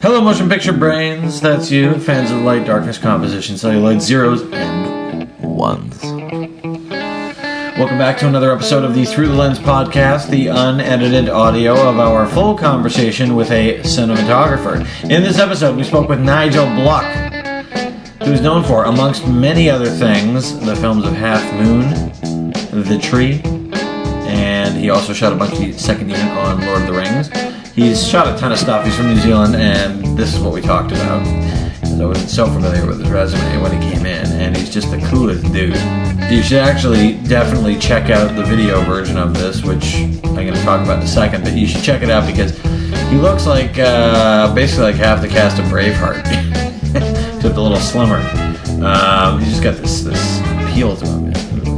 Hello, motion picture brains. That's you, fans of light, darkness, composition, celluloid, zeros, and ones. Welcome back to another episode of the Through the Lens podcast, the unedited audio of our full conversation with a cinematographer. In this episode, we spoke with Nigel Bluck, who's known for, amongst many other things, the films of Half Moon, The Tree, and he also shot a bunch of second unit on Lord of the Rings. He's shot a ton of stuff. He's from New Zealand, and this is what we talked about. I wasn't so familiar with his resume when he came in, and he's just the coolest dude. You should actually definitely check out the video version of this, which I'm going to talk about in a second, but you should check it out because he looks like basically like half the cast of Braveheart, except a little slimmer. He's just got this appeal to him.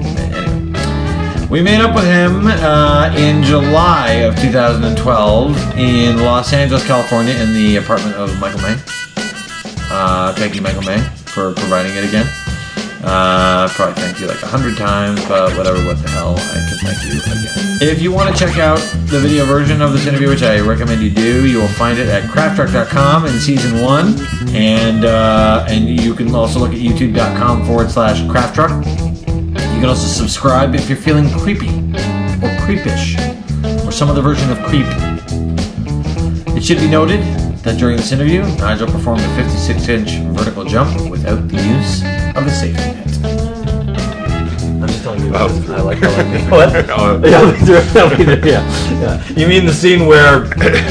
We made up with him in July of 2012 in Los Angeles, California, in the apartment of Michael May. Thank you, Michael May, for providing it again. Probably thank you like 100 times, but whatever, what the hell, I can thank you again. If you want to check out the video version of this interview, which I recommend you do, you will find it at crafttruck.com in season 1, and you can also look at youtube.com/crafttruck. You can also subscribe if you're feeling creepy, or creepish, or some other version of creep. It should be noted that during this interview, Nigel performed a 56-inch vertical jump without the use of a safety net. I'm just telling you, I like it. What? Yeah. You mean the scene where...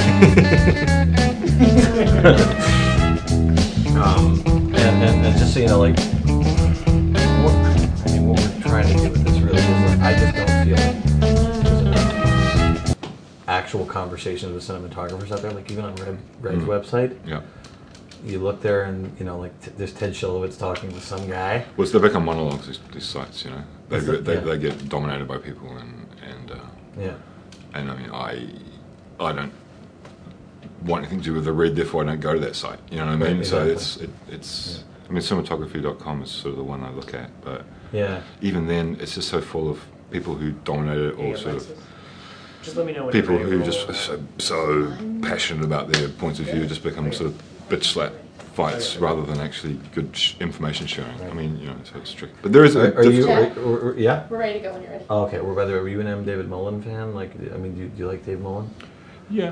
and just so you know, like... trying to do with this really is like, I just don't feel like there's enough actual conversations with cinematographers out there. Like even on Red's website, you look there and like there's Ted Shilowitz talking to some guy. Well, they become monologues. These sites, they get dominated by people and I mean I don't want anything to do with the Red, therefore I don't go to that site. You know what I mean? Exactly. So it's I mean cinematography.com is sort of the one I look at, but even then, it's just so full of people who dominate it, or sort of just let me know when people who just are so passionate about their points of view, just become sort of bitch slap fights rather than actually good information sharing. I mean, so it's tricky. But there is. Are you? We're ready to go when you're ready. Oh, okay. Well, by the way, were you an M. David Mullen fan? Like, I mean, do you like Dave Mullen? Yeah.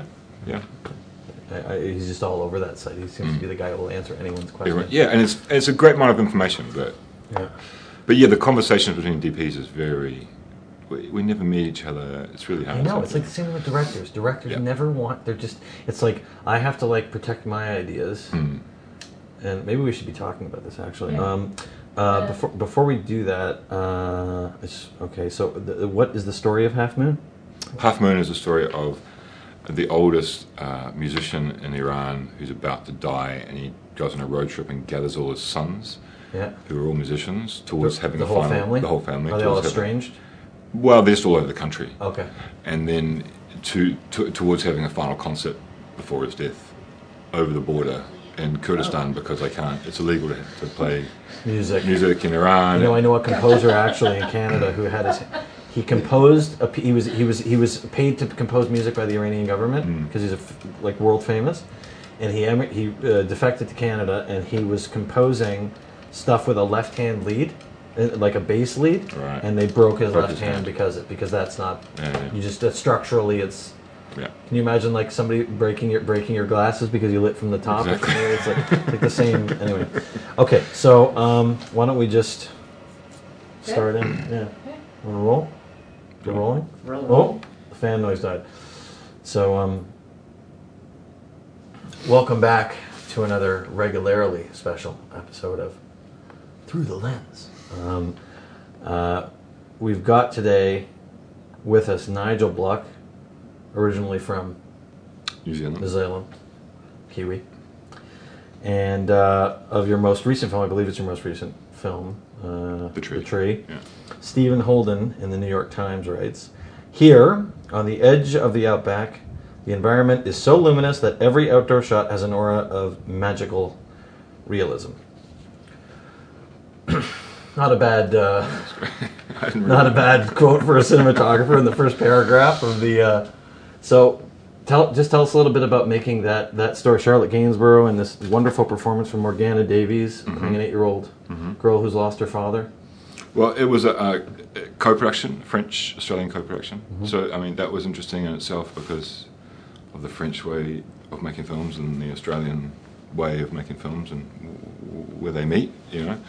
He's just all over that site. He seems to be the guy who will answer anyone's question. Yeah, and it's a great amount of information, but the conversations between DPs is very. We never meet each other. It's really hard. I know. It's like the same with directors. Directors never want. They're just. It's like I have to protect my ideas, and maybe we should be talking about this actually. Yeah. Before we do that, okay. So what is the story of Half Moon? Half Moon is the story of the oldest musician in Iran who's about to die, and he goes on a road trip and gathers all his sons, who are all musicians, towards having the a whole final. Family? The whole family. Are they all estranged? Well, they're just all over the country. Okay. And then towards having a final concert before his death, over the border in Kurdistan, because they can't. It's illegal to play music in Iran. I know a composer actually in Canada who had his. He composed. He was paid to compose music by the Iranian government because he's world famous, and he defected to Canada, and he was composing stuff with a left-hand lead, like a bass lead, and they broke his left hand because that's not. You just structurally it's. Yeah. Can you imagine somebody breaking your glasses because you lit from the top? Exactly. It's like the same. Anyway, okay. So why don't we just start in? Yeah. Want to roll? We're rolling? Oh, the fan noise died. So, welcome back to another regularly special episode of Through the Lens. We've got today with us Nigel Bluck, originally from New Zealand, Kiwi. And of your most recent film, I believe it's your most recent film, The Tree. The Tree. Yeah. Stephen Holden in the New York Times writes, "Here, on the edge of the outback, the environment is so luminous that every outdoor shot has an aura of magical realism." Not a bad quote for a cinematographer in the first paragraph of the... So, tell us a little bit about making that story, Charlotte Gainsborough, and this wonderful performance from Morgana Davies, playing an 8-year-old girl who's lost her father. Well, it was a co-production, French-Australian co-production. So, I mean, that was interesting in itself because of the French way of making films and the Australian way of making films and where they meet, you know.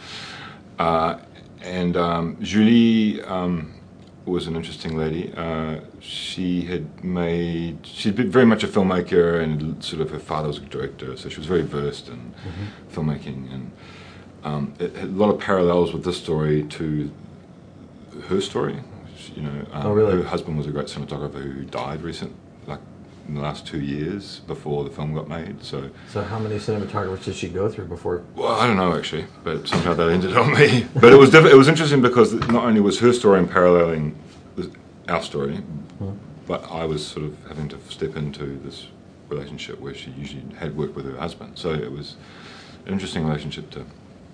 Julie was an interesting lady. She'd been very much a filmmaker, and sort of her father was a director, so she was very versed in filmmaking, and it had a lot of parallels with this story to her story. You know, her husband was a great cinematographer who died recently, like in the last 2 years before the film got made. So how many cinematographers did she go through before? Well, I don't know actually, but somehow that ended on me. But it was it was interesting because not only was her story paralleling our story, but I was sort of having to step into this relationship where she usually had worked with her husband. So it was an interesting relationship to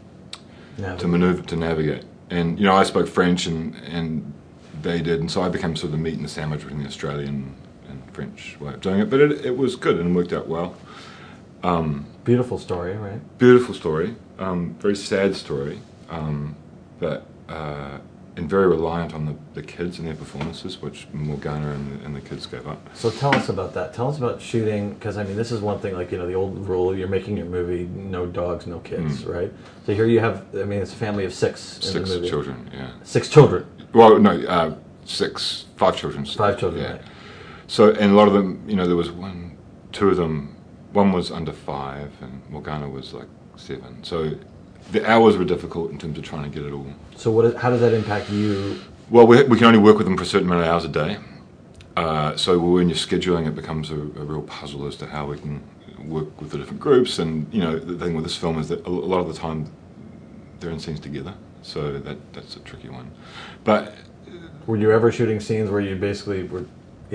navigate. And you know, I spoke French and they did, and so I became sort of the meat and the sandwich between the Australian and French way of doing it. But it was good and worked out well. Beautiful story, right? Beautiful story. Very sad story, but and very reliant on the kids and their performances, which Morgana and the kids gave up. So tell us about that. Tell us about shooting, because I mean, this is one thing, like, you know, the old rule, you're making your movie, no dogs, no kids, right? So here you have, I mean, it's a family of six in the movie. 6 children, yeah. 6 children? Well, no, 5 children. 5 children, yeah. Right. So, and a lot of them, you know, there was 2 of them, one was under 5 and Morgana was like 7. So the hours were difficult in terms of trying to get it all. So how does that impact you? Well, we can only work with them for a certain amount of hours a day. So when you're scheduling, it becomes a real puzzle as to how we can work with the different groups. And, you know, the thing with this film is that a lot of the time they're in scenes together. So that's a tricky one. But were you ever shooting scenes where you basically were,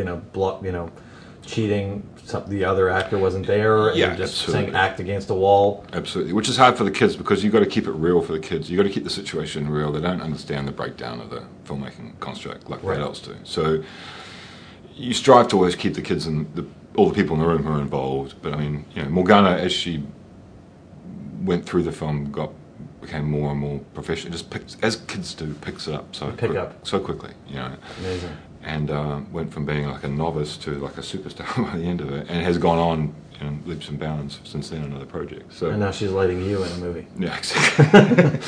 cheating? The other actor wasn't there, and you're just saying act against a wall? Absolutely, which is hard for the kids because you've got to keep it real for the kids. You've got to keep the situation real. They don't understand the breakdown of the filmmaking construct like adults do. So you strive to always keep the kids and all the people in the room who are involved. But I mean, you know, Morgana, as she went through the film, became more and more professional. As kids do, picks it up so quickly. You know, amazing. And went from being like a novice to like a superstar by the end of it, and has gone on in leaps and bounds since then on other projects. So, and now she's lighting you in a movie. Yeah, exactly.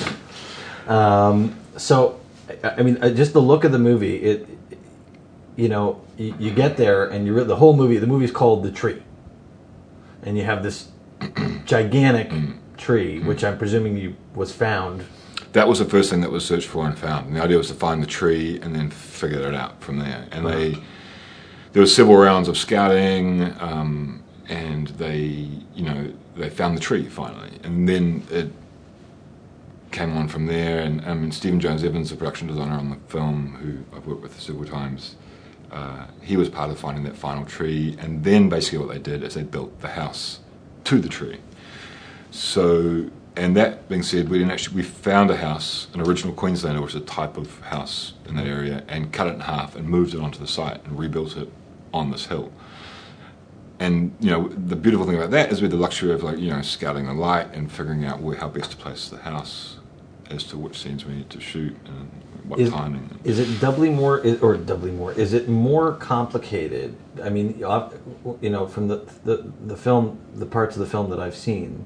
So, I mean, just the look of the movie, you get there and the whole movie, the movie's called The Tree. And you have this gigantic tree, which I'm presuming was found. That was the first thing that was searched for and found. And the idea was to find the tree and then figure it out from there. And there were several rounds of scouting, and they found the tree finally. And then it came on from there. And Stephen Jones Evans, the production designer on the film, who I've worked with several times, he was part of finding that final tree. And then basically what they did is they built the house to the tree. So, and that being said, we found a house, an original Queenslander, which is a type of house in that area, and cut it in half and moved it onto the site and rebuilt it on this hill. And, you know, the beautiful thing about that is we had the luxury of, like, you know, scouting the light and figuring out how best to place the house as to which scenes we need to shoot and what timing. Is it is it more complicated? I mean, you know, from the film, the parts of the film that I've seen,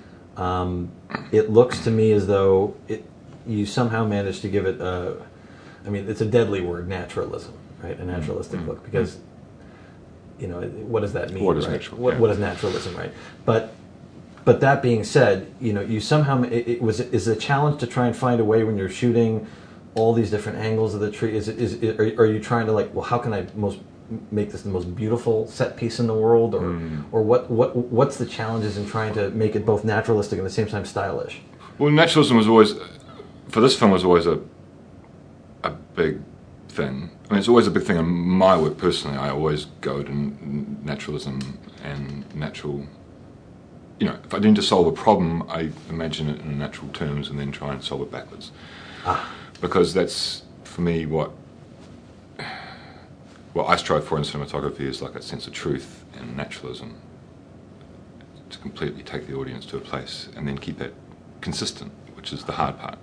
it looks to me as though you somehow managed to give it I mean, it's a deadly word, naturalism, right? A naturalistic look, because, you know, what does that mean? What is right? natural? What is naturalism, right? But that being said, you know, you somehow is it a challenge to try and find a way when you're shooting all these different angles of the tree? Are you trying to, like, well, how can I make this the most beautiful set piece in the world, or what's the challenges in trying to make it both naturalistic and at the same time stylish? Well, naturalism was always, for this film, was always a big thing. I mean, it's always a big thing in my work personally. I always go to naturalism and natural. You know, if I need to solve a problem, I imagine it in natural terms and then try and solve it backwards. Because that's, for me, what I strive for in cinematography is like a sense of truth and naturalism to completely take the audience to a place and then keep that consistent, which is the hard part.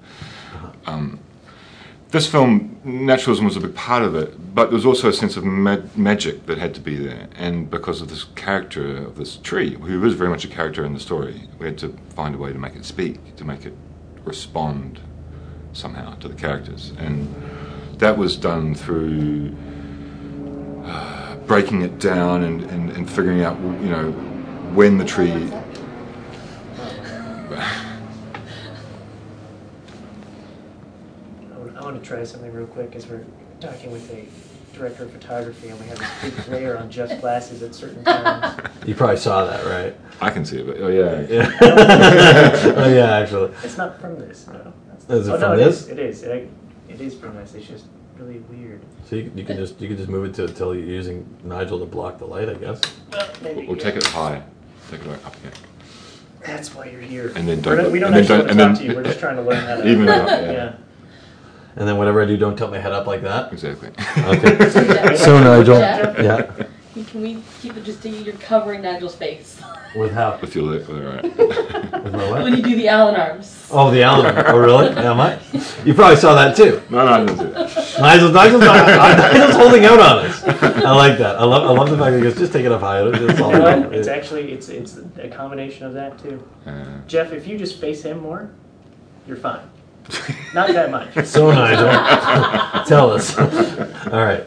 This film, naturalism was a big part of it, but there was also a sense of magic that had to be there. And because of this character of this tree, who is very much a character in the story, we had to find a way to make it speak, to make it respond somehow to the characters. And that was done through breaking it down and figuring out, when the tree... I want to try something real quick as we're talking with a director of photography and we have this big glare on Jeff's glasses at certain times. You probably saw that, right? I can see it, but oh yeah. Oh yeah, actually. It's not from this, no. Is it from this? It is. It is from this. It's just really weird. So you can just move it until you're using Nigel to block the light, I guess. Well, maybe. Or take it high. Take it up here. That's why you're here. And then don't. We don't actually want to talk to you. We're just trying to learn how to. Even out, yeah. Yeah. And then whatever I do, don't tilt my head up like that. Exactly. Okay. So Nigel, yeah. Can we keep it just you're covering Nigel's face? With how? With your lip, right. With my what? When you do the Allen arms. Oh, the Allen arm. Oh, really? Am I? You probably saw that too. No, I didn't do that. Nigel's holding out on us. I like that. I love the fact that he goes, just take it up high. It's all You know what? It's actually it's a combination of that too. Jeff, if you just face him more, you're fine. Not that much. So Nigel, tell us. All right.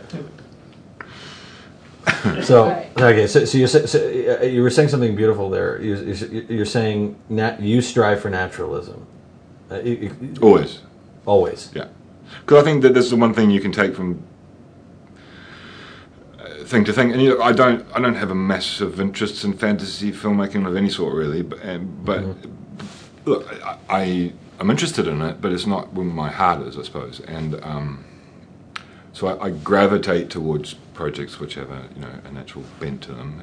So okay, so you were saying something beautiful there. You're saying you strive for naturalism. Always. Always. Yeah. Because I think that this is the one thing you can take from thing to thing. And I don't have a massive interest in fantasy filmmaking of any sort really, but look, I'm interested in it, but it's not where my heart is, I suppose. And so I gravitate towards projects which have a natural bent to them,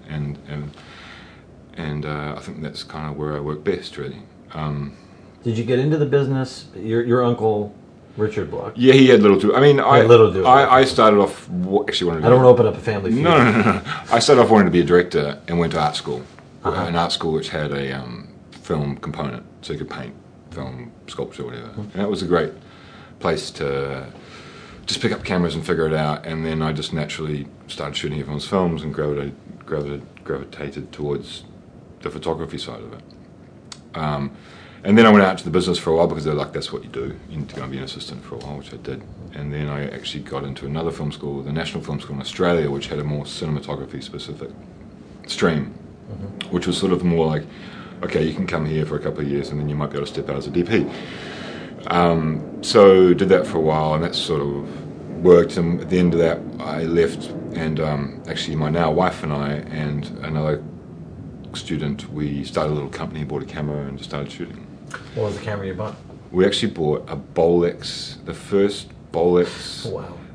and I think that's kind of where I work best, really. Did you get into the business? Your uncle Richard Bloch. Yeah, he had little to. I mean, I started off actually wanting to. I don't want to open up a family feud. No. I started off wanting to be a director and went to art school, an art school which had a film component, so you could paint, film, sculpture, whatever. And that was a great place to just pick up cameras and figure it out. And then I just naturally started shooting everyone's films and gravitated towards the photography side of it. And then I went out to the business for a while because they're like, that's what you do. You need to go and be an assistant for a while, which I did. And then I actually got into another film school, the National Film School in Australia, which had a more cinematography-specific stream, which was sort of more like, okay, you can come here for a couple of years and then you might be able to step out as a DP. So did that for a while, and that sort of worked. And at the end of that, I left, and actually my now wife and I and another student, we started a little company, bought a camera, and just started shooting. What was the camera you bought? We actually bought a Bolex, the first Bolex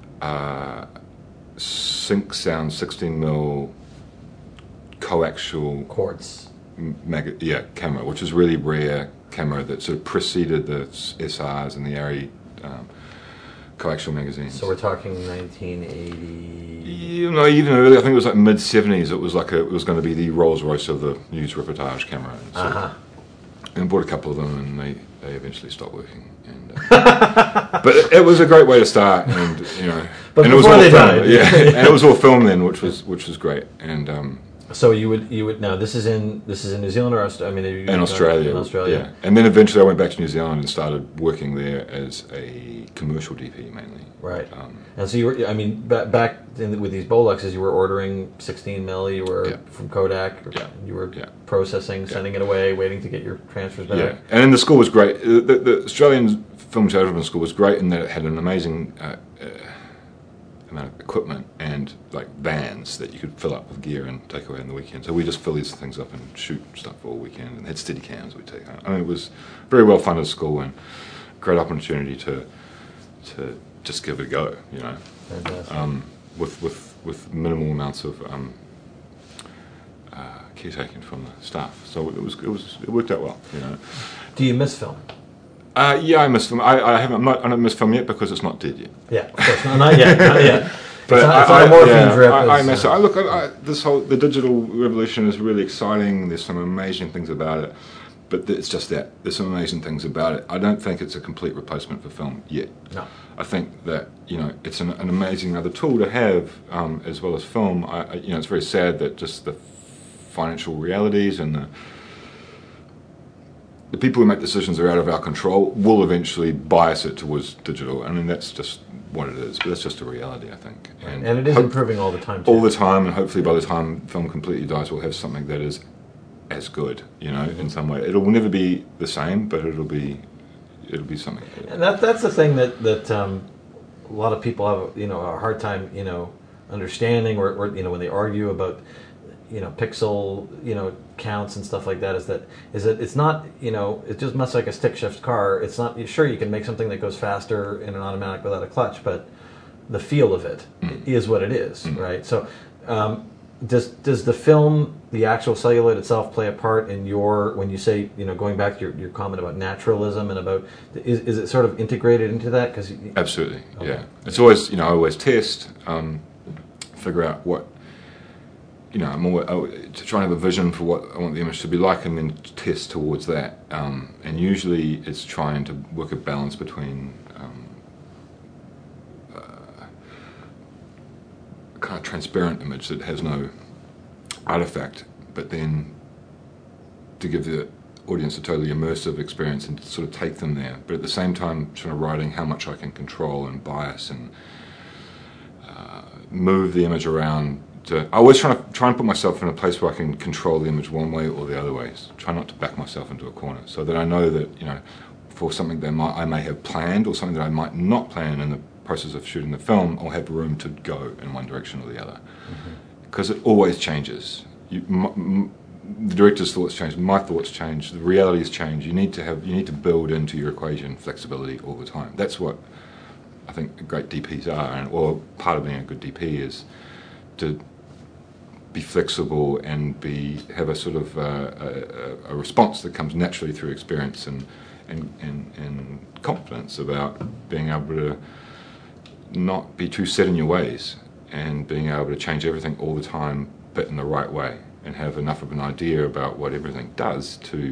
Sync Sound 16mm coaxial quartz camera, which is really rare camera that sort of preceded the SRs and the ARRI coaxial magazines. So we're talking 1980. Even earlier. I think it was like mid 70s. It was like it was going to be the Rolls Royce of the news reportage camera. And I bought a couple of them, and they eventually stopped working. And, but it was a great way to start, and But and before it was all they film, died, and it was all film then, which was great. And so you would now this is in New Zealand or Australia? In Australia. In Australia. Yeah. And then eventually I went back to New Zealand and started working there as a commercial DP mainly. Right. And so you were, back with these Bolexes, you were ordering 16mm, you were from Kodak, you were processing, sending it away, waiting to get your transfers back. Yeah. And then the school was great. The Australian Film Television School was great in that it had an amazing amount of equipment and like vans that you could fill up with gear and take away on the weekend. So we just fill these things up and shoot stuff all weekend, and had Steadicams we take home. I mean, it was very well funded school and great opportunity to just give it a go, with minimal amounts of caretaking from the staff. So it worked out well, Do you miss film? Yeah, I miss film. I don't miss film yet because it's not dead yet. Yeah, of course not yet. But it's not a morphine drip. The digital revolution is really exciting. There's some amazing things about it. But it's just that. There's some amazing things about it. I don't think it's a complete replacement for film yet. No. I think that, it's an amazing other tool to have, as well as film. It's very sad that just the financial realities and the people who make decisions are out of our control will eventually bias it towards digital. I mean, that's just what it is. But that's just a reality, I think. And it is improving all the time, too. All the time, and hopefully by the time film completely dies, we'll have something that is as good, in some way. It'll never be the same, but it'll be something. And that's the thing that a lot of people have, a hard time, understanding, or when they argue about, pixel, counts and stuff like that, is that it's not, it's just much like a stick shift car. It's not, sure, you can make something that goes faster in an automatic without a clutch, but the feel of it is what it is, right? So, does the film, the actual celluloid itself, play a part in when you say, going back to your comment about naturalism and about, is it sort of integrated into that? Absolutely, okay. Yeah. It's always, I always test, figure out what, I'm always to try and have a vision for what I want the image to be like, and then test towards that. And usually it's trying to work a balance between a kind of transparent image that has no artifact, but then to give the audience a totally immersive experience and to sort of take them there. But at the same time, trying to writing how much I can control and bias and move the image around. I always try and put myself in a place where I can control the image one way or the other way. Try not to back myself into a corner, so that I know that for something that I may have planned or something that I might not plan in the process of shooting the film, I'll have room to go in one direction or the other, because it always changes. The director's thoughts change, my thoughts change, the realities change. You need to build into your equation flexibility all the time. That's what I think great DPs are, or part of being a good DP is to be flexible and have a sort of a response that comes naturally through experience and confidence about being able to not be too set in your ways and being able to change everything all the time, but in the right way, and have enough of an idea about what everything does to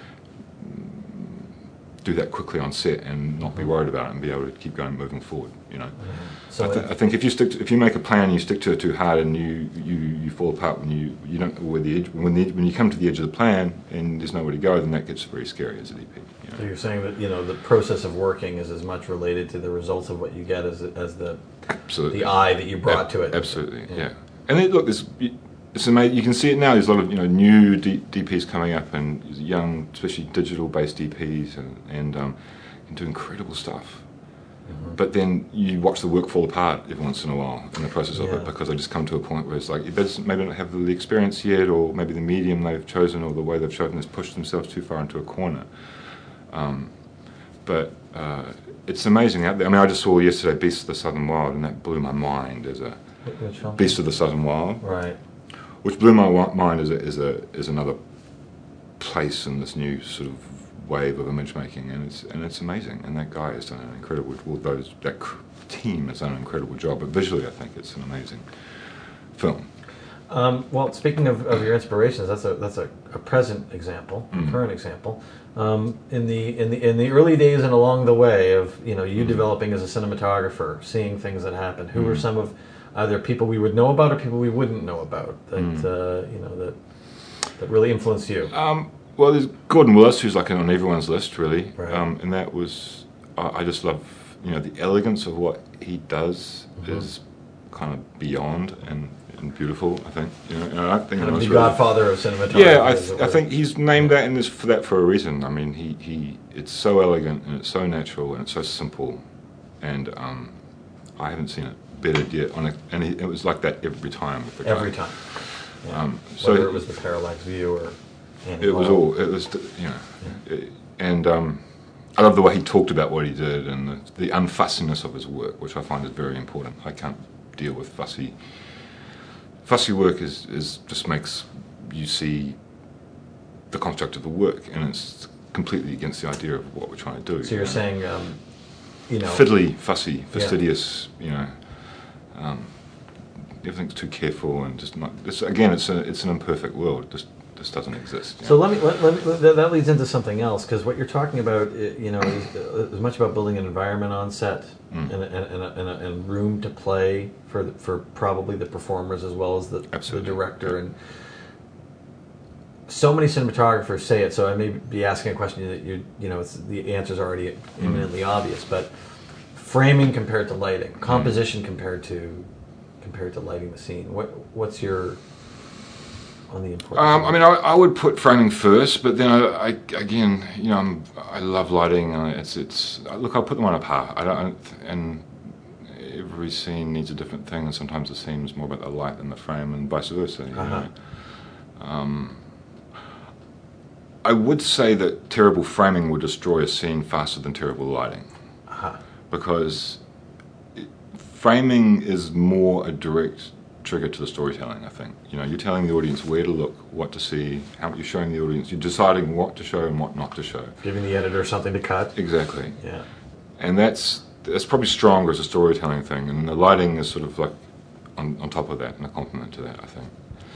do that quickly on set and not be worried about it and be able to keep going, moving forward. So I think if you make a plan and you stick to it too hard, and you fall apart when you don't know where the edge, when you come to the edge of the plan and there's nowhere to go, then that gets very scary as a DP. So you're saying that the process of working is as much related to the results of what you get as the absolutely the eye that you brought to it. Absolutely, yeah. And look, it's amazing. You can see it now. There's a lot of new DPs coming up, and young, especially digital-based DPs, and do incredible stuff. But then you watch the work fall apart every once in a while in the process of it, because they just come to a point where it's like they maybe don't have the experience yet, or maybe the medium they've chosen or the way they've chosen has pushed themselves too far into a corner. But it's amazing out there. I mean, I just saw yesterday Beast of the Southern Wild, and that blew my mind as a Which film? Beast of the Southern Wild. Right. Which blew my mind as another place in this new sort of wave of image making, and it's amazing. And that guy has done an incredible. That team has done an incredible job. But visually, I think it's an amazing film. Well, speaking of your inspirations, that's a present example, a current example. In the early days and along the way of you developing as a cinematographer, seeing things that happen. Who were some of either people we would know about or people we wouldn't know about that that really influenced you? Well, there's Gordon Willis, who's like on everyone's list, really, right. And that was I just love the elegance of what he does is kind of beyond and beautiful. I think and I think kind of the godfather of cinematography. Yeah, I think he's named that for a reason. I mean, he it's so elegant and it's so natural and it's so simple, and I haven't seen it bettered yet. It was like that every time. With the guy. Every time. Yeah. Whether it was the parallax view or it was and I love the way he talked about what he did and the unfussiness of his work, which I find is very important. I can't deal with fussy work. Is just makes you see the construct of the work, and it's completely against the idea of what we're trying to do. So you're saying, fiddly, fussy, fastidious, everything's too careful and just not. Again, it's an imperfect world. This doesn't exist. So let me that leads into something else, because what you're talking about, is as much about building an environment on set and room to play for probably the performers as well as the director. And so many cinematographers say it. So I may be asking a question that the answer's already imminently obvious, but framing compared to lighting, composition compared to lighting the scene. What's your on the importance? I would put framing first, but then I love lighting. Look, I'll put them on a par. And every scene needs a different thing, and sometimes the scene is more about the light than the frame, and vice versa. I would say that terrible framing would destroy a scene faster than terrible lighting, because framing is more a direct trigger to the storytelling. I think you're telling the audience where to look, what to see, how you're showing the audience. You're deciding what to show and what not to show. Giving the editor something to cut. Exactly. Yeah. And that's probably stronger as a storytelling thing, and the lighting is sort of like on top of that and a complement to that, I think.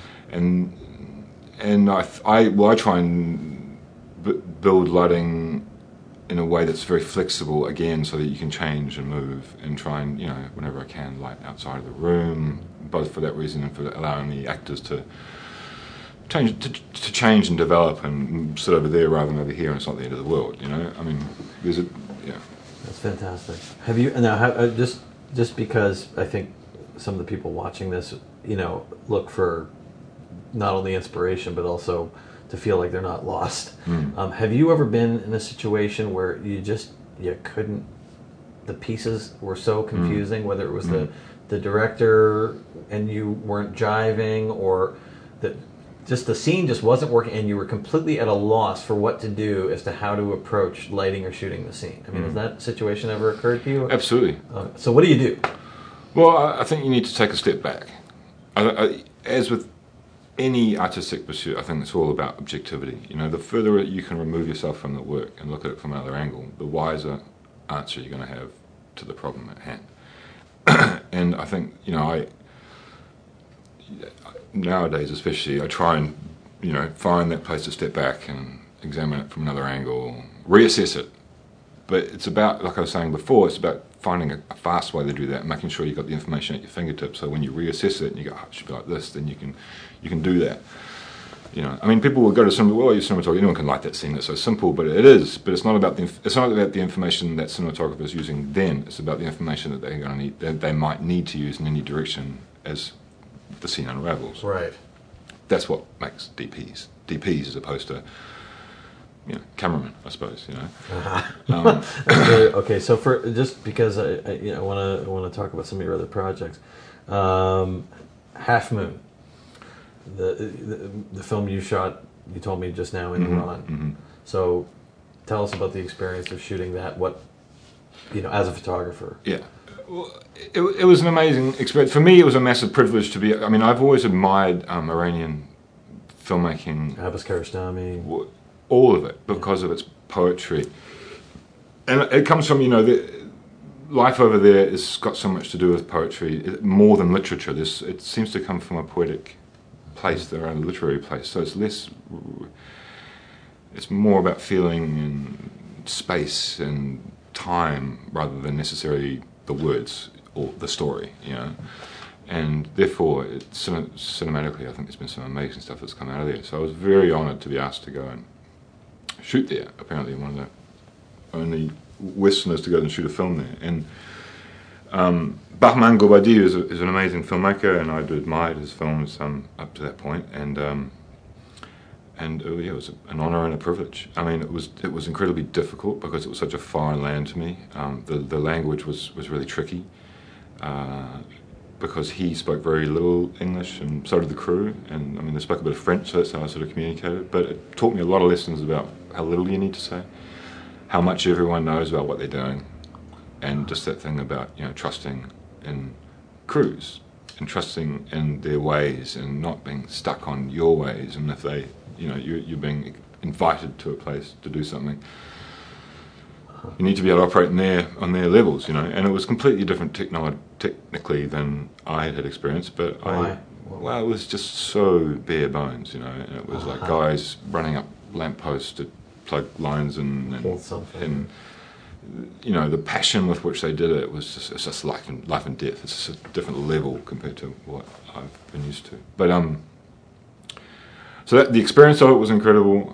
And I try and build lighting in a way that's very flexible, again, so that you can change and move and try and, whenever I can, light outside of the room, both for that reason and for allowing the actors to change and develop and sit over there rather than over here, and it's not the end of the world, That's fantastic. Have you, now, just because I think some of the people watching this, look for not only inspiration, but also to feel like they're not lost. Have you ever been in a situation where you couldn't, the pieces were so confusing, whether it was the director and you weren't jiving, or just the scene just wasn't working and you were completely at a loss for what to do as to how to approach lighting or shooting the scene? I mean, has that situation ever occurred to you? Absolutely. So what do you do? Well, I think you need to take a step back. As with any artistic pursuit, I think it's all about objectivity. The further you can remove yourself from the work and look at it from another angle, the wiser answer you're going to have to the problem at hand. And I think, nowadays especially, I try and, find that place to step back and examine it from another angle, reassess it. But it's about, like I was saying before, it's about finding a fast way to do that, making sure you've got the information at your fingertips, so when you reassess it and you go, it should be like this, then you can do that. People will go to cinema, well, you're cinematographer, anyone can light that scene, it's so simple, but it is. But it's not about the information that cinematographer is using then. It's about the information that they're going to need, that they might need to use in any direction as the scene unravels. Right. That's what makes DPs as opposed to cameraman, I suppose. Okay, so for just because I want to talk about some of your other projects, Half Moon, the film you shot, you told me just now in Iran. Mm-hmm. So tell us about the experience of shooting that. What as a photographer. Yeah. Well, it was an amazing experience. For me, it was a massive privilege to be. I've always admired Iranian filmmaking. Abbas Kiarostami. All of it, because of its poetry. And it comes from, life over there has got so much to do with poetry, more than literature. It seems to come from a poetic place, their own literary place. So it's more about feeling and space and time rather than necessarily the words or the story, And therefore, cinematically, I think there's been some amazing stuff that's come out of there. So I was very honoured to be asked to go and shoot there. Apparently, one of the only Westerners to go and shoot a film there. And Bahman Gobadi is an amazing filmmaker, and I'd admired his films up to that point. And it was an honour and a privilege. It was incredibly difficult because it was such a foreign land to me. The language was really tricky. Because he spoke very little English, and so did the crew, and they spoke a bit of French, so that's how I sort of communicated. But it taught me a lot of lessons about how little you need to say, how much everyone knows about what they're doing, and just that thing about trusting in crews and trusting in their ways and not being stuck on your ways. And if they, you're being invited to a place to do something, You need to be able to operate on their levels, you know. And it was completely different technically than I had experienced, but it was just so bare bones, you know. And it was like guys running up lampposts to plug lines and you know, the passion with which they did it was just life and death. It's just a different level compared to what I've been used to. But so the experience of it was incredible.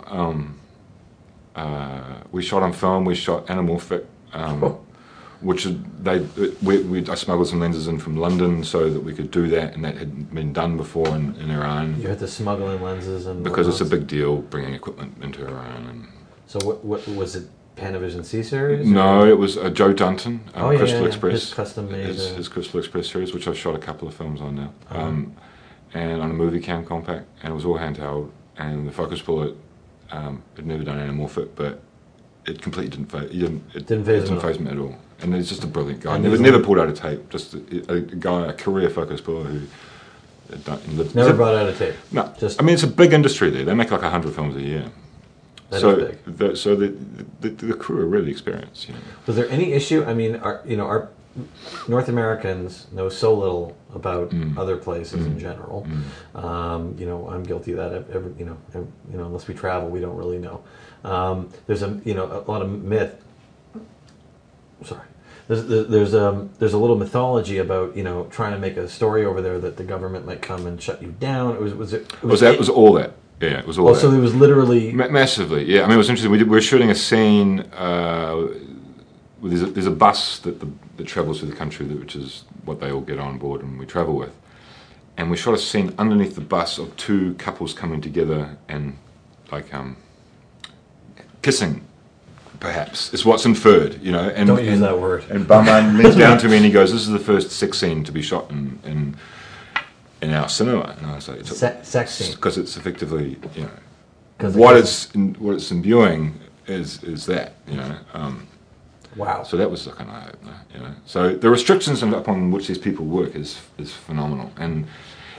We shot on film. We shot anamorphic, which I smuggled some lenses in from London so that we could do that, and that had been done before in Iran. You had to smuggle in lenses because it's a big deal bringing equipment into Iran. And so what was it? Panavision C series? No, it was Joe Dunton, Crystal Express. His custom made. His Crystal Express series, which I've shot a couple of films on now, and on a movie cam compact, and it was all handheld. And the focus puller had never done anamorphic, but it completely didn't faze me at all. And he's just a brilliant guy. Never pulled out a tape. Just a career focus puller who never brought out a tape. No, I mean it's a big industry there. They make like 100 films a year. That is big. The crew are really experienced. You know. Was there any issue? I mean, our North Americans know so little about other places in general. You know, I'm guilty of that. Unless we travel, we don't really know. There's a lot of myth. Sorry. There's a little mythology about trying to make a story over there that the government might come and shut you down. It was all that. Yeah, it was all that. So it was literally massively. Yeah, I mean, it was interesting. We were shooting a scene. There's a bus that travels through the country, which is what they all get on board and we travel with. And we shot a scene underneath the bus of two couples coming together and like kissing. Perhaps is what's inferred, you know. And don't use that word. And Bahman leans down to me and he goes, "This is the first sex scene to be shot in our cinema." And I was like, "Sex scene," because it's effectively, what it's imbuing is that, you know. Wow. So that was like an eye opener, you know. So the restrictions upon which these people work is phenomenal, and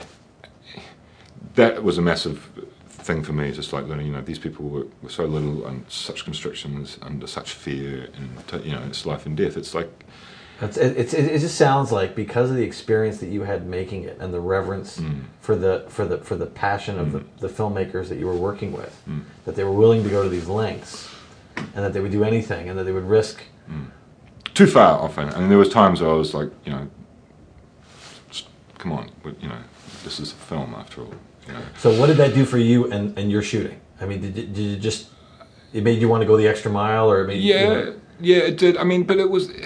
that was a massive thing for me, just like learning, these people were so little and such constrictions, under such fear, and it's life and death. It's like it just sounds like because of the experience that you had making it and the reverence for the passion of the filmmakers that you were working with, that they were willing to go to these lengths, and that they would do anything, and that they would risk too far often. I mean, there was times where I was like, come on, this is a film after all. So what did that do for you and your shooting? I mean, did you just, it made you want to go the extra mile, or it made yeah, it did. I mean, but it was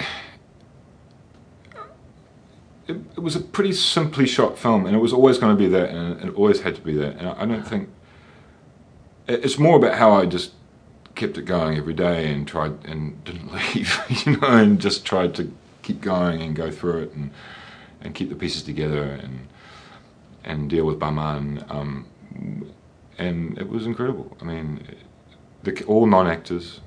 a pretty simply shot film, and it was always going to be that, and it always had to be that. And I don't think it's more about how I just kept it going every day and tried and didn't leave, and just tried to keep going and go through it and keep the pieces together and deal with Bahman, and it was incredible. I mean, all non-actors,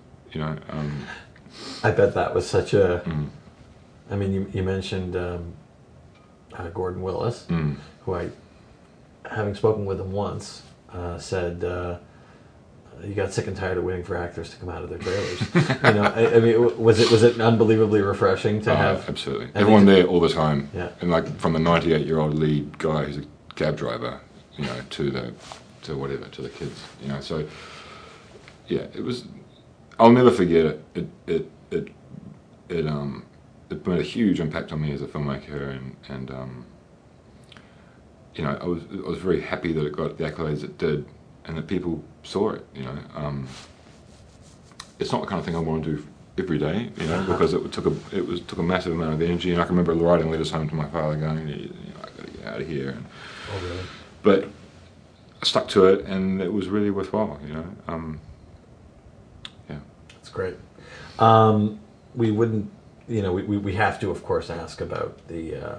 I bet that was such a. I mean, you mentioned Gordon Willis, who I, having spoken with him once, said you got sick and tired of waiting for actors to come out of their trailers. I mean, was it unbelievably refreshing to have? Absolutely, everyone there all the time. Yeah, and like from the 98-year-old lead guy who's a cab driver, to the kids, So yeah, it was. I'll never forget it. It made a huge impact on me as a filmmaker, and I was very happy that it got the accolades it did, and that people saw it. It's not the kind of thing I want to do every day, because it took a massive amount of energy, and I can remember writing letters home to my father, going, I got to get out of here. And, really? But I stuck to it, and it was really worthwhile. Yeah, that's great. We wouldn't. We have to, of course, ask about the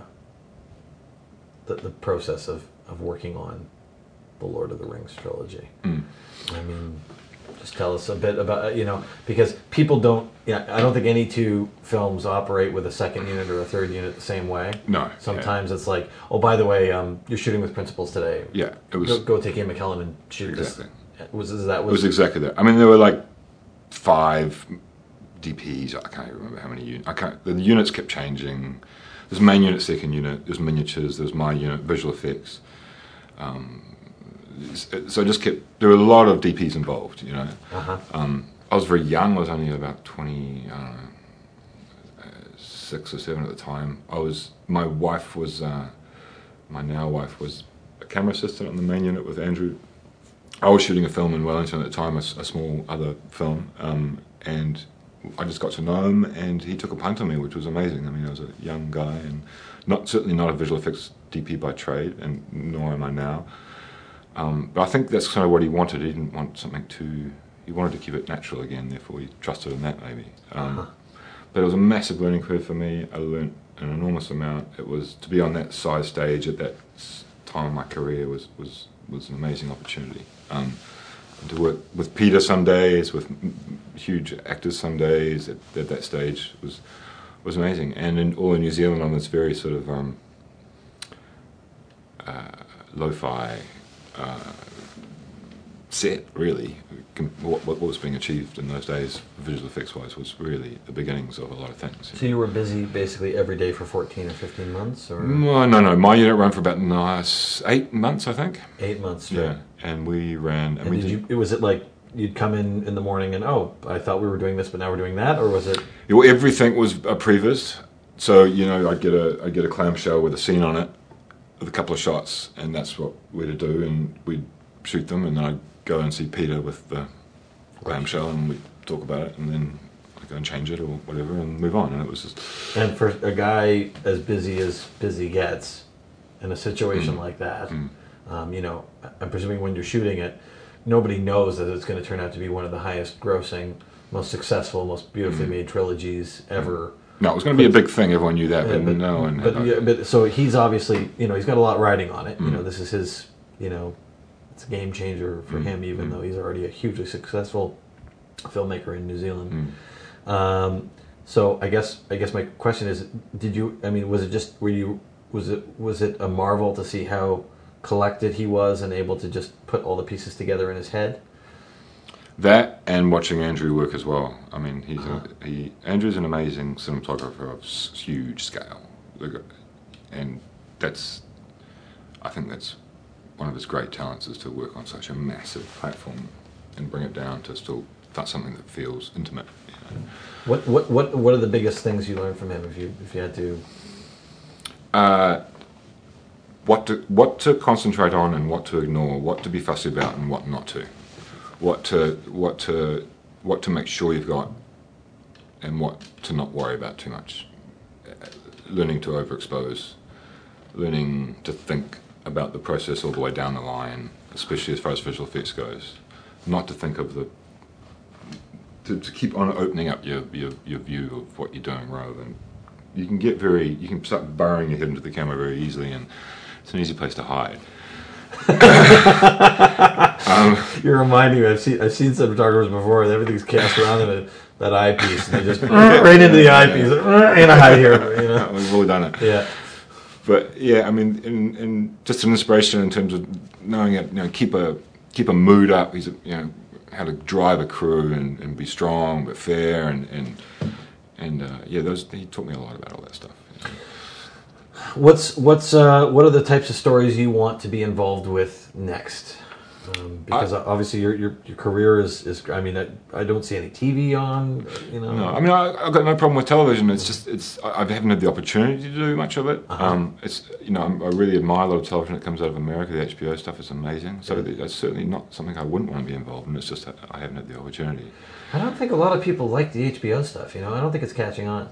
process of working on the Lord of the Rings trilogy. I mean, just tell us a bit about, because people don't, I don't think any two films operate with a second unit or a third unit the same way. No. Sometimes it's like, oh, by the way, you're shooting with principals today. Yeah, it was. Go take Ian McKellen and shoot exactly. this. It was exactly that. I mean, there were like 5 DPs. I can't even remember how many units. The units kept changing. There's main unit, second unit. There's miniatures. There's my unit, visual effects. So I just kept. There were a lot of DPs involved. You know. I was very young. I was only about 20. I don't know, 6 or 7 at the time. My wife was. My now wife was a camera assistant on the main unit with Andrew. I was shooting a film in Wellington at the time, a small other film, and I just got to know him, and he took a punt on me, which was amazing. I mean, I was a young guy, and certainly not a visual effects DP by trade, and nor am I now. But I think that's kind of what he wanted. He didn't want something he wanted to keep it natural again, therefore he trusted in that maybe. But it was a massive learning curve for me. I learned an enormous amount. It was, to be on that size stage at that time of my career was an amazing opportunity. And to work with Peter some days, with huge actors some days at that stage was amazing. And all in New Zealand on this very sort of lo-fi set, really. What was being achieved in those days, visual effects wise, was really the beginnings of a lot of things. So you were busy basically every day for 14 or 15 months? Or? No. My unit ran for about 8 months, I think. 8 months, straight. Yeah, and we ran. And was it like you'd come in the morning and, I thought we were doing this, but now we're doing that, or was it? Well, everything was previs. So I'd get a clamshell with a scene on it, with a couple of shots, and that's what we'd do, and we'd shoot them, and then I'd go and see Peter with the clamshell, and we'd talk about it, and then I'd go and change it or whatever, and move on. And it was just. And for a guy as busy gets, in a situation like that, I'm presuming when you're shooting it, nobody knows that it's going to turn out to be one of the highest grossing, most successful, most beautifully made trilogies ever. No, it was going to be a big thing. Everyone knew that, but no one. But so he's obviously, he's got a lot riding on it. This is his, it's a game changer for him, even though he's already a hugely successful filmmaker in New Zealand. So I guess my question is, was it a marvel to see how collected he was and able to just put all the pieces together in his head? That, and watching Andrew work as well. I mean, Andrew's an amazing cinematographer of huge scale, and I think that's one of his great talents, is to work on such a massive platform and bring it down to still something that feels intimate. What are the biggest things you learned from him, if you had to? What to concentrate on and what to ignore, what to be fussy about and what not to. What to make sure you've got, and what to not worry about too much. Learning to overexpose, learning to think about the process all the way down the line, especially as far as visual effects goes. Not to think of to keep on opening up your view of what you're doing, rather than you can start burrowing your head into the camera very easily, and it's an easy place to hide. You're reminding me. I've seen some photographers before, and everything's cast around them in that eyepiece, and they just right into the eyepiece, and I hide here. We've all done it. Yeah. But yeah, I mean, in just an inspiration in terms of knowing it, keep a mood up. He's how to drive a crew and be strong but fair, and he taught me a lot about all that stuff. What are the types of stories you want to be involved with next? Because obviously your career is. I mean, I don't see any TV on. No, I mean, I've got no problem with television. It's just I haven't had the opportunity to do much of it. I really admire a lot of television that comes out of America. The HBO stuff is amazing. So that's certainly not something I wouldn't want to be involved in. It's just that I haven't had the opportunity. I don't think a lot of people like the HBO stuff. I don't think it's catching on.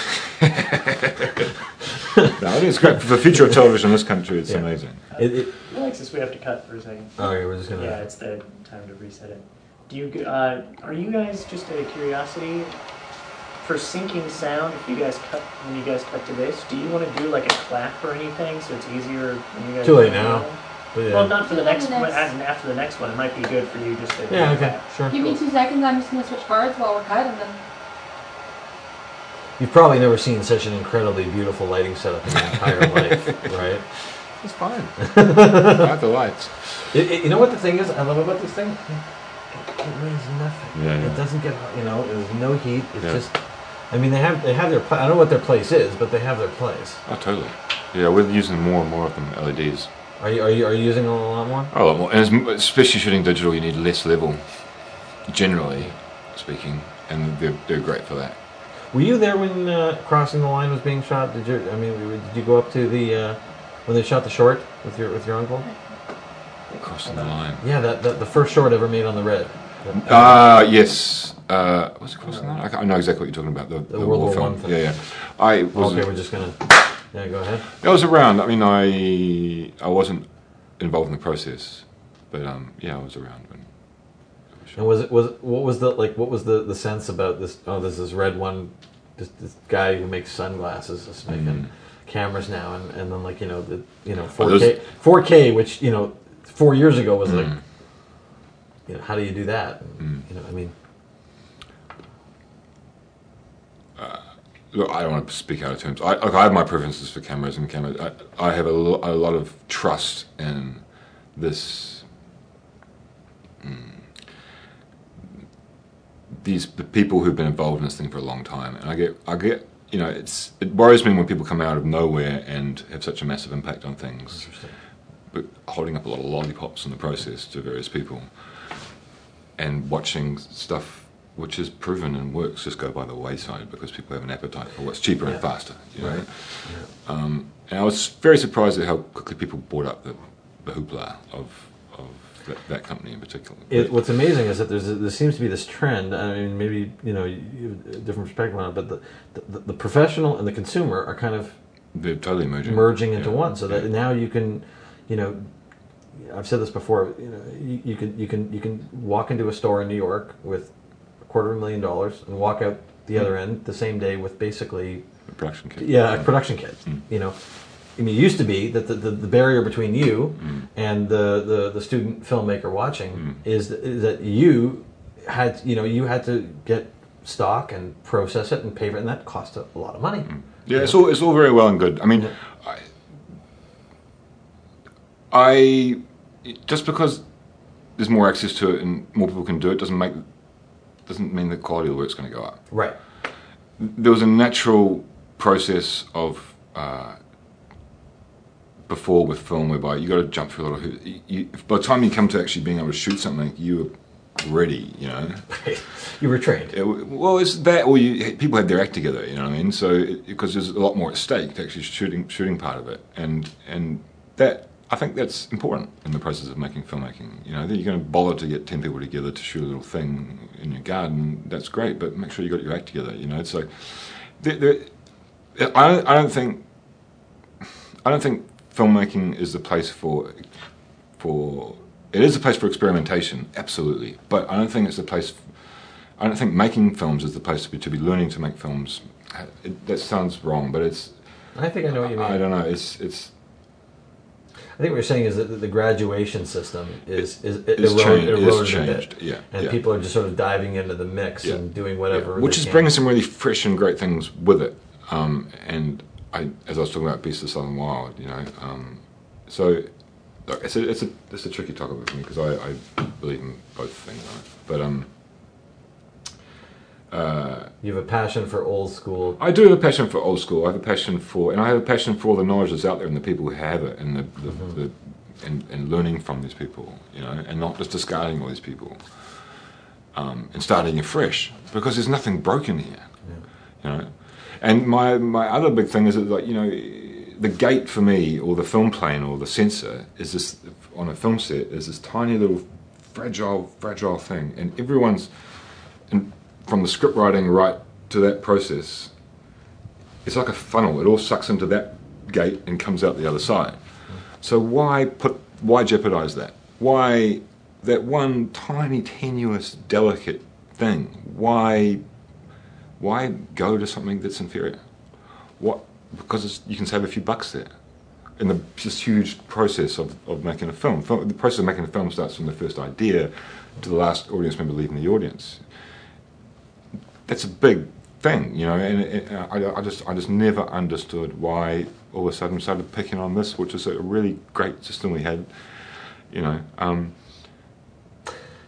No, I think it's great for the future of television in this country. It's amazing. Alexis, we have to cut for a second. Okay, we're just gonna. Yeah, it's the time to reset it. Do you? Are you guys, just out of curiosity, for syncing sound? When you guys cut to this, do you want to do like a clap or anything so it's easier when you guys? Too late now. Yeah. Well, not for the next one. After the next one, it might be good for you just to. Yeah. Okay. Sure. Give me 2 seconds. I'm just gonna switch cards while we're cut, and then. You've probably never seen such an incredibly beautiful lighting setup in your entire life, right? It's fine. I like the lights. You know what the thing is I love about this thing? it weighs nothing. Yeah. It doesn't get, there's no heat. It's Yeah. just, I mean, they have their, I don't know what their place is, but they have their place. Oh, totally. Yeah, we're using more and more of them, LEDs. Are you using a lot more? A lot more. And especially shooting digital, you need less level, generally speaking, and they're great for that. Were you there when Crossing the Line was being shot? Did you go up to the when they shot the short with your uncle? Crossing the Line. Yeah, the first short ever made on the red. Yes. Was it Crossing the Line? I know exactly what you're talking about. The World War film. One thing. Yeah. I was. Okay, we're just gonna. Yeah, go ahead. I was around. I mean, I wasn't involved in the process, but yeah, I was around when. And what was the sense about this? Oh, there's this red one, this guy who makes sunglasses is making cameras now, and then 4K, 4K, which 4 years ago was like, how do you do that? I mean. Look, I don't want to speak out of terms. I have my preferences for cameras and cameras. I have a lot of trust in this. The people who've been involved in this thing for a long time, and I get, it worries me when people come out of nowhere and have such a massive impact on things, but holding up a lot of lollipops in the process to various people, and watching stuff which is proven and works just go by the wayside because people have an appetite for what's cheaper and faster. Right. Yeah. And I was very surprised at how quickly people brought up the hoopla of that company in particular. What's amazing is that there seems to be this trend. I mean, maybe you have a different perspective on it, but the professional and the consumer are kind of they're totally merging into one. So that now you can, I've said this before. You can walk into a store in New York with $250,000 and walk out the other end the same day with basically a production kit. Yeah, a production kit. I mean, it used to be that the barrier between you and the student filmmaker watching is that you had to get stock and process it and pay for it, and that cost a lot of money. Yeah, it's all very well and good. I mean, I just because there's more access to it and more people can do it doesn't mean the quality of the work's going to go up. Right. There was a natural process of before with film whereby you got to jump through a lot of hoops. By the time you come to actually being able to shoot something, you were ready. You were trained. Well, it's that, or people had their act together. You know what I mean? So because there's a lot more at stake to actually shooting part of it, and that. I think that's important in the process of making filmmaking. That you're going to bother to get 10 people together to shoot a little thing in your garden. That's great, but make sure you got your act together. So, I don't think filmmaking is the place for. It is a place for experimentation, absolutely. But I don't think it's the place. I don't think making films is the place to be learning to make films. That sounds wrong, but it's. I think I know what you mean. I don't know. It's. I think what you're saying is that the graduation system is eroded a bit. Yeah, and people are just sort of diving into the mix and doing whatever. Which is bringing some really fresh and great things with it. And as I was talking about Beast of the Southern Wild, so look, it's a tricky topic for me because I believe in both things, right? But you have a passion for old school. I do have a passion for old school. I have a passion for all the knowledge that's out there and the people who have it, and and learning from these people, and not just discarding all these people, and starting afresh because there's nothing broken here, And my other big thing is that the gate for me, or the film plane, or the sensor is this on a film set is this tiny little fragile thing, and everyone's. From the script writing right to that process, it's like a funnel. It all sucks into that gate and comes out the other side. So why jeopardize that? Why that one tiny, tenuous, delicate thing? Why go to something that's inferior? Because you can save a few bucks there. In this huge process of making a film. The process of making a film starts from the first idea to the last audience member leaving the audience. That's a big thing, and I just never understood why all of a sudden started picking on this, which is a really great system we had,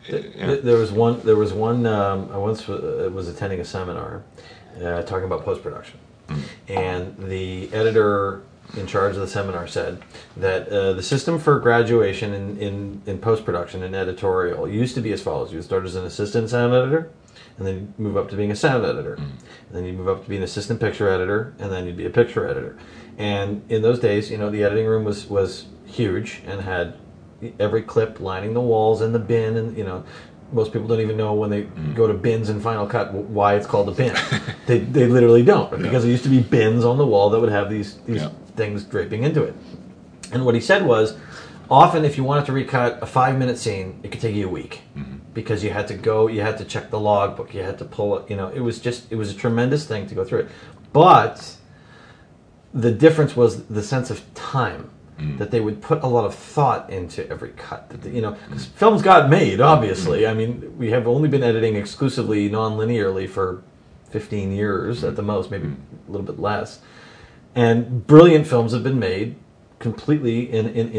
There was one. I once was attending a seminar talking about post production, and the editor in charge of the seminar said that the system for graduation in post production and editorial used to be as follows: you would start as an assistant sound editor, and then you move up to being a sound editor, and then you move up to being an assistant picture editor, and then you'd be a picture editor. And in those days, the editing room was huge and had every clip lining the walls and the bin, and most people don't even know when they go to bins in Final Cut why it's called a bin. they literally don't, because there used to be bins on the wall that would have these things draping into it. And what he said was, often if you wanted to recut a 5-minute scene, it could take you a week, because you had to check the logbook, you had to pull it. It was a tremendous thing to go through it. But the difference was the sense of time. That they would put a lot of thought into every cut. Because films got made, obviously. I mean, we have only been editing exclusively non-linearly for 15 years at the most, maybe a little bit less. And brilliant films have been made completely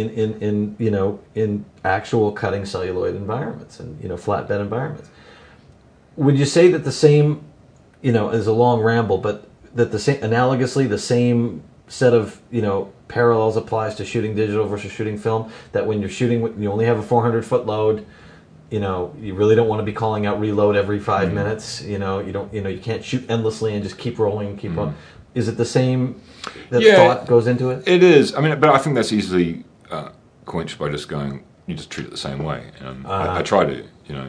in actual cutting celluloid environments and flatbed environments. Would you say that the same, is a long ramble, but that analogously the same set of parallels applies to shooting digital versus shooting film, that when you're shooting, you only have a 400-foot load, you really don't want to be calling out reload every 5 minutes, you can't shoot endlessly and just keep rolling. Is it the same thought goes into it? It is. I mean, but I think that's easily quenched by just going, you just treat it the same way. I try to,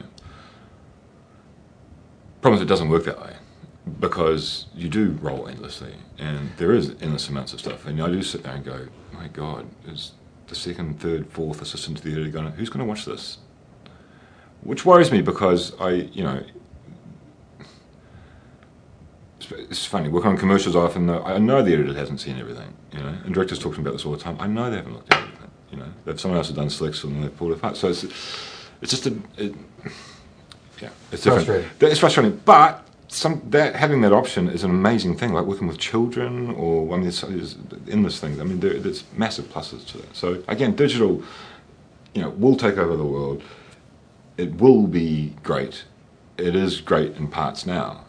problem is it doesn't work that way, because you do roll endlessly, and there is endless amounts of stuff, and I do sit there and go, my God, is the second, third, fourth assistant to the editor going, who's going to watch this? Which worries me, because it's funny, working on commercials, I know the editor hasn't seen everything, and directors talk to me about this all the time. I know they haven't looked at everything, that someone else has done selects and they've pulled it apart. So it's just it's frustrating. It's frustrating, but having that option is an amazing thing, like working with children, or there's endless things. I mean, there's massive pluses to that. So again, digital, will take over the world. It will be great. It is great in parts now.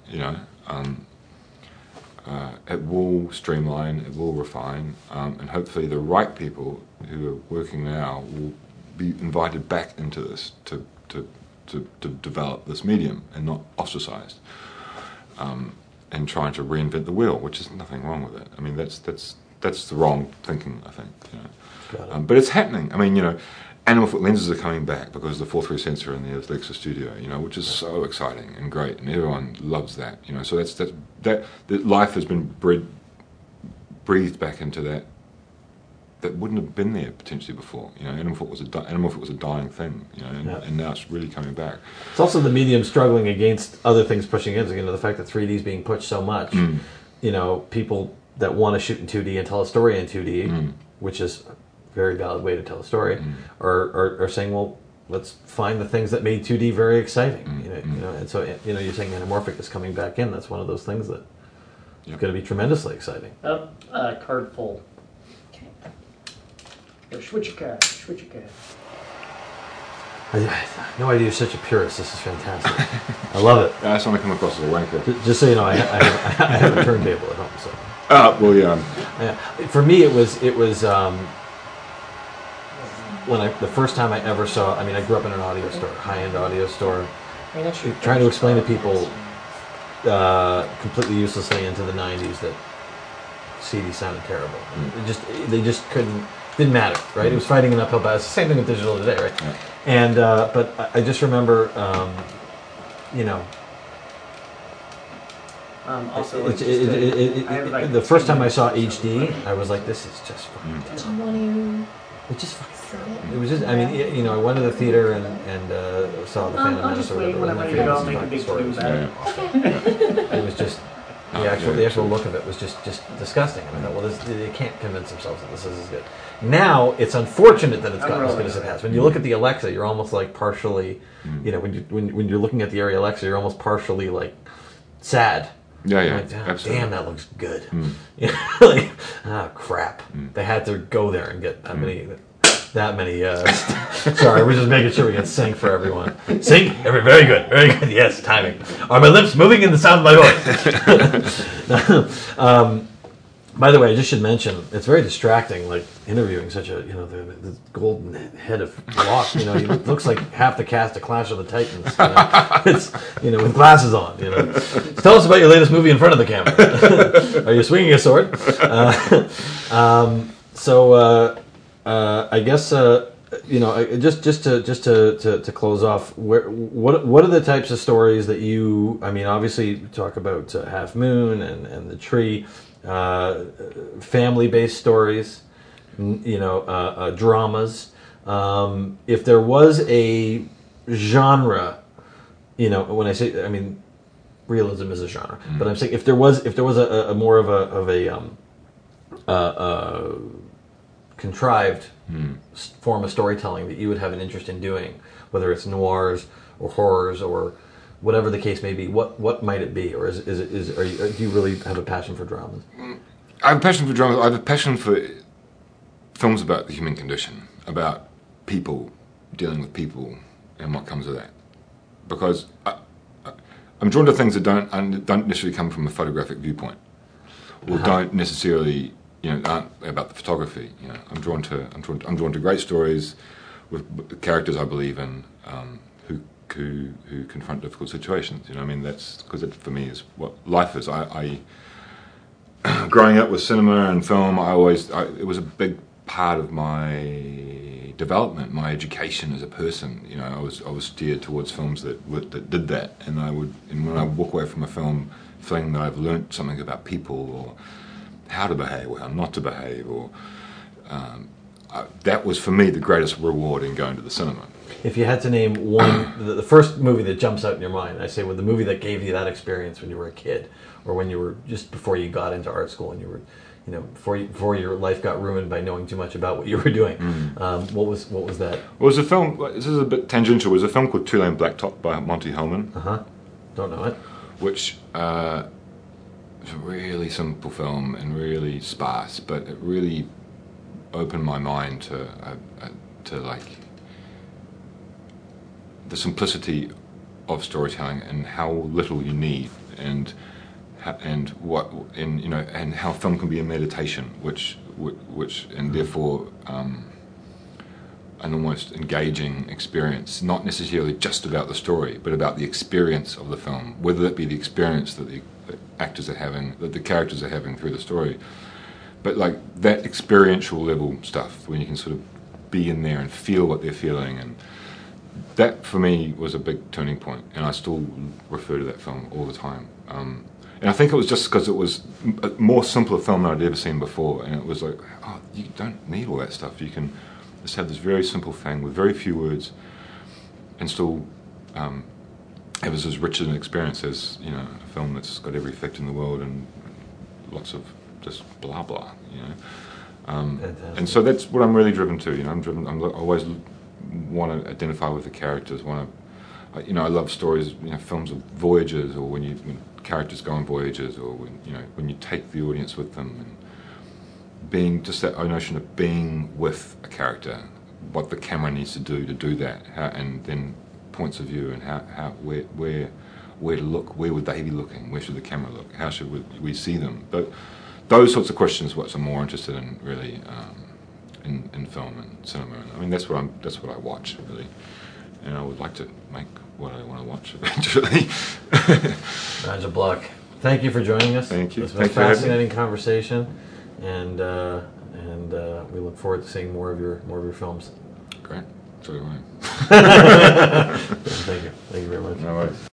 It will streamline. It will refine, and hopefully the right people who are working now will be invited back into this to develop this medium and not ostracized. And trying to reinvent the wheel, which is nothing wrong with it. I mean, that's the wrong thinking, I think. But it's happening. I mean, animal foot lenses are coming back because of the 4:3 sensor in the Alexa Studio, which is so exciting and great, and everyone loves that. So that life has been breathed back into that wouldn't have been there potentially before. Animal foot was a dying thing, and now it's really coming back. It's also the medium struggling against other things pushing into the fact that 3D is being pushed so much. People that want to shoot in 2D and tell a story in 2D, which is a very valid way to tell a story, are saying, well, let's find the things that made 2D very exciting. And so you're saying anamorphic is coming back in. That's one of those things that is going to be tremendously exciting. Card full. Switch your card. I have no idea you're such a purist. This is fantastic. I love it. I just want to come across as a wanker. Just so you know, I have a turntable at home. So. Well, yeah. For me, it was when the first time I ever saw. I mean, I grew up in an audio store, high-end audio store, trying to explain to people completely uselessly into the '90s that CD sounded terrible. They just couldn't. Didn't matter, right? It was fighting an uphill battle. It's the same thing with digital today, right? Yeah. And but I just remember, Also, the first time I saw HD, I was like, "This is just fucking." It just fucking. It was just. I mean, I went to the theater and saw the Phantom Menace or whatever. When I'm ready to go, I'll make a big story about it. It was just. The actual look of it was just disgusting. And I thought, well, they can't convince themselves that this is as good. Now, it's unfortunate that it's gotten as good as it has. When you look at the Alexa, you're almost like partially, when you're looking at the Arri Alexa, you're almost partially like sad. Yeah, like, absolutely. Damn, that looks good. Like, crap. They had to go there and get that many. that many. Sorry, we're just making sure we get sync for everyone. Sync, very good, very good. Yes, timing. Are my lips moving in the sound of my voice? By the way, I just should mention it's very distracting, like interviewing such a the golden head of Locke. He looks like half the cast of Clash of the Titans. It's with glasses on. Tell us about your latest movie in front of the camera. Are you swinging a sword? I guess just to close off, what are the types of stories that you? I mean, obviously you talk about Half Moon and The Tree. Family-based stories, dramas. If there was a genre, when I say, I mean, realism is a genre, but I'm saying if there was a more of a contrived form of storytelling that you would have an interest in doing, whether it's noirs or horrors or whatever the case may be, what might it be, or do you really have a passion for dramas? I have a passion for dramas. I have a passion for films about the human condition, about people dealing with people, and what comes of that. Because I'm drawn to things that don't necessarily come from a photographic viewpoint, or don't necessarily aren't about the photography. I'm drawn to great stories with characters I believe in. Who confront difficult situations. I mean, that's because it for me is what life is. I growing up with cinema and film, it was a big part of my development, my education as a person. I was steered towards films that did that, and when I walk away from a film feeling that I've learnt something about people, or how to behave, or how not to behave, or that was for me the greatest reward in going to the cinema. If you had to name one, the first movie that jumps out in your mind, I say, the movie that gave you that experience when you were a kid, or when you were just before you got into art school, and you were, before your life got ruined by knowing too much about what you were doing. What was that? Well, it was a film. This is a bit tangential. It was a film called Two-Lane Blacktop by Monty Hellman. Don't know it. Which was a really simple film and really sparse, but it really opened my mind to like the simplicity of storytelling and how little you need, and how film can be a meditation, which and therefore an almost engaging experience, not necessarily just about the story, but about the experience of the film, whether it be the experience that the actors are having, that the characters are having through the story, but like that experiential level stuff when you can sort of be in there and feel what they're feeling. And that for me was a big turning point, and I still refer to that film all the time. And I think it was just because it was a more simpler film than I'd ever seen before, and it was like, you don't need all that stuff. You can just have this very simple thing with very few words, and still have as rich an experience as a film that's got every effect in the world and lots of just blah blah. And so that's what I'm really driven to. I always want to identify with the characters. I love stories, films of voyages, or when characters go on voyages, or when you take the audience with them, and being just that notion of being with a character, what the camera needs to do that, and then points of view, and where to look, where would they be looking, where should the camera look, how should we see them. But those sorts of questions, what I'm more interested in, really. In film and cinema. I mean, that's what I watch, really, and I would like to make what I want to watch eventually. Nigel Bloch, thank you for joining us. Thank you. It's been a fascinating conversation, and we look forward to seeing more of your films. Great. So do I. Thank you very much. No worries.